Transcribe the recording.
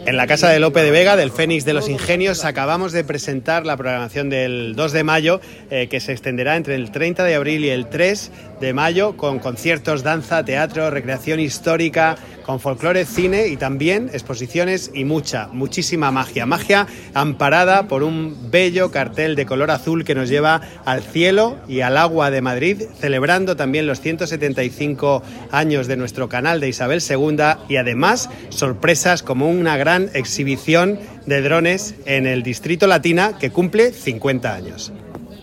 En la Casa de Lope de Vega, del Fénix de los Ingenios, acabamos de presentar la programación del 2 de mayo, que se extenderá entre el 30 de abril y el 3 de mayo, con conciertos, danza, teatro, recreación histórica, con folclore, cine y también exposiciones y muchísima magia. Magia amparada por un bello cartel de color azul que nos lleva al cielo y al agua de Madrid, celebrando también los 175 años de nuestro canal de Isabel II y además sorpresas como una gran exhibición de drones en el Distrito Latina que cumple 50 años.